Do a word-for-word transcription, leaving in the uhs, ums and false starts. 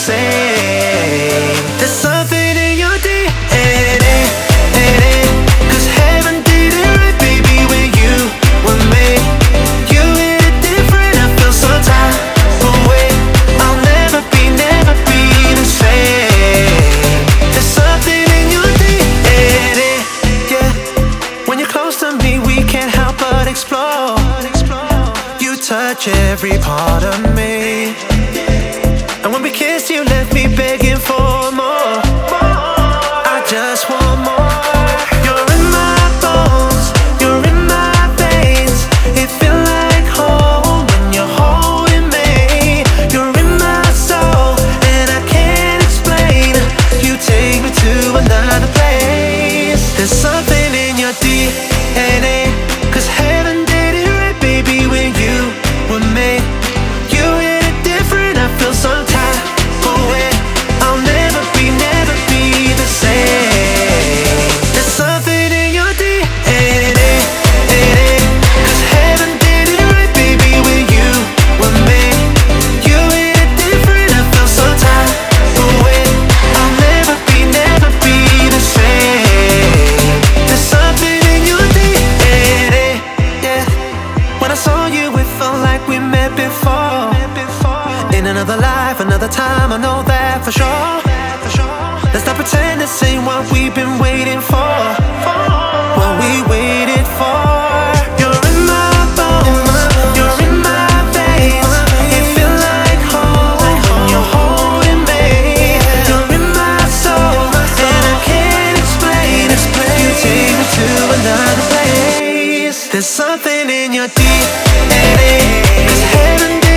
same. There's something in your D N A, cause heaven did it right, baby, when you were made. You hit it different, I feel so tired away. I'll never be, never be the same. There's something in your D N A, yeah. When you're close to me, we can't help but explore. You touch every part of me, and when we kiss, you left me begging for more. I just want more. You're in my bones, you're in my veins. It feels like home when you're holding me. You're in my soul, and I can't explain. You take me to another place. There's something in your D N A, cause heaven did it right, baby, when you were made. You hit it different, I feel so tired away. I'll never be, never be the same. There's something in your D N A, cause heaven did it right, baby, when you were made. You hit it different, I feel so tired away. I'll never be, never be the same. There's something in your D N A, yeah. When I saw you, it felt like we met before. In another life, another time, I know that for sure. Let's not pretend this ain't what we've been waiting for. What we waited for. You're in my bones, you're in my veins. It feels like home when you're holding me. You're in my soul, and I can't explain. You take me to another place. There's something in your D N A, cause heaven